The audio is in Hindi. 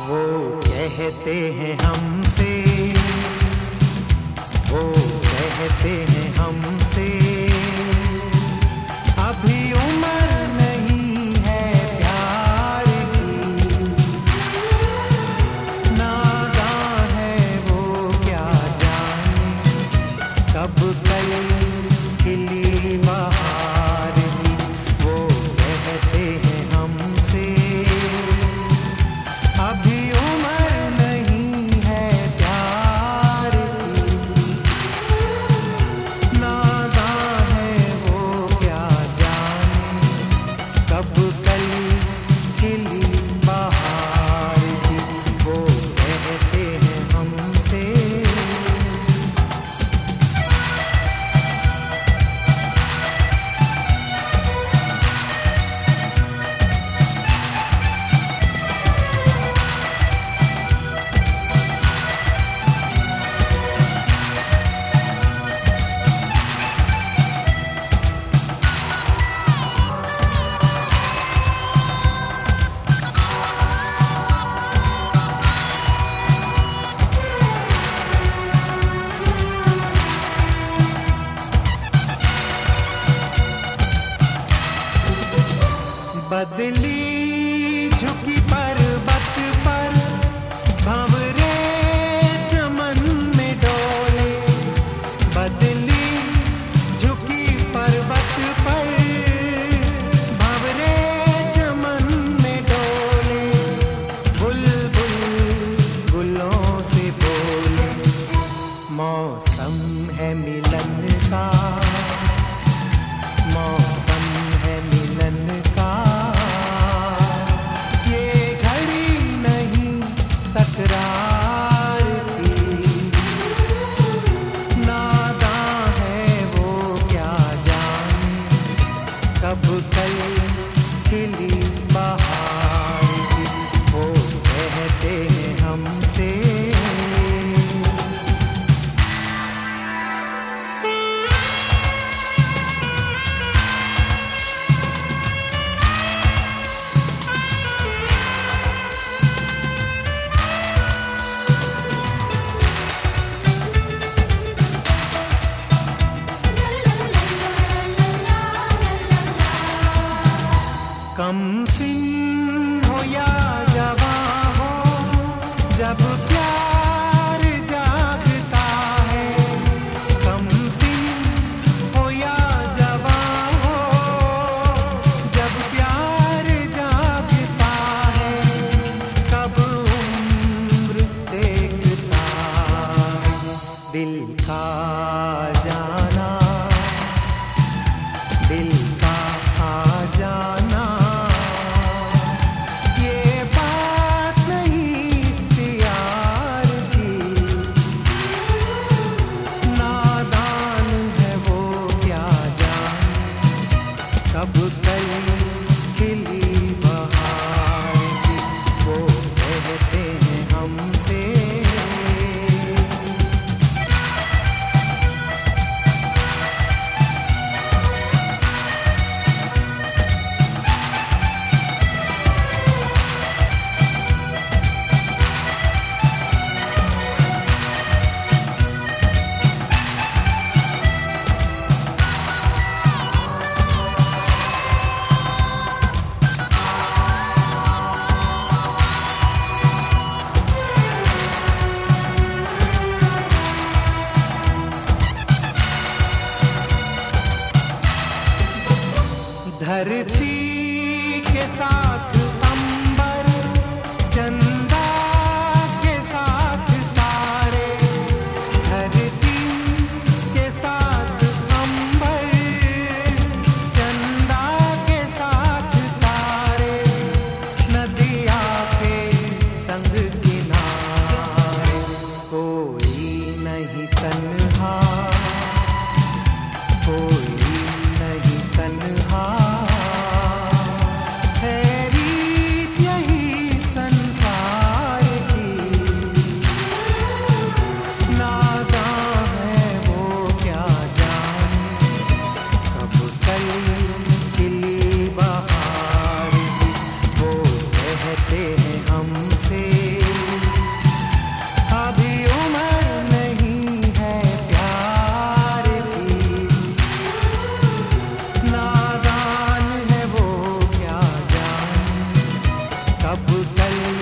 वो कहते हैं हमसे, वो कहते हैं हमसे, अभी उम्र नहीं है प्यार की, नादान है वो क्या जाने कब कल खिली बहार की। वो कहते हैं हमसे, अभी उम्र नहीं है प्यार की, नादान है वो क्या जाने कब कल खिली बहार की। वो कहते हैं हमसे। बदली झुकी पर्वत पर भंवरे चमन में डोले, बदली झुकी पर्वत पर भंवरे चमन में डोले, बुलबुल गुलों से बोले, मौसम है मिलन का, मौसम है मिलन का, तकरार की, नादान है वो क्या जाने कब कल खिली बहार की। वो कहते हैं हमसे। कब कल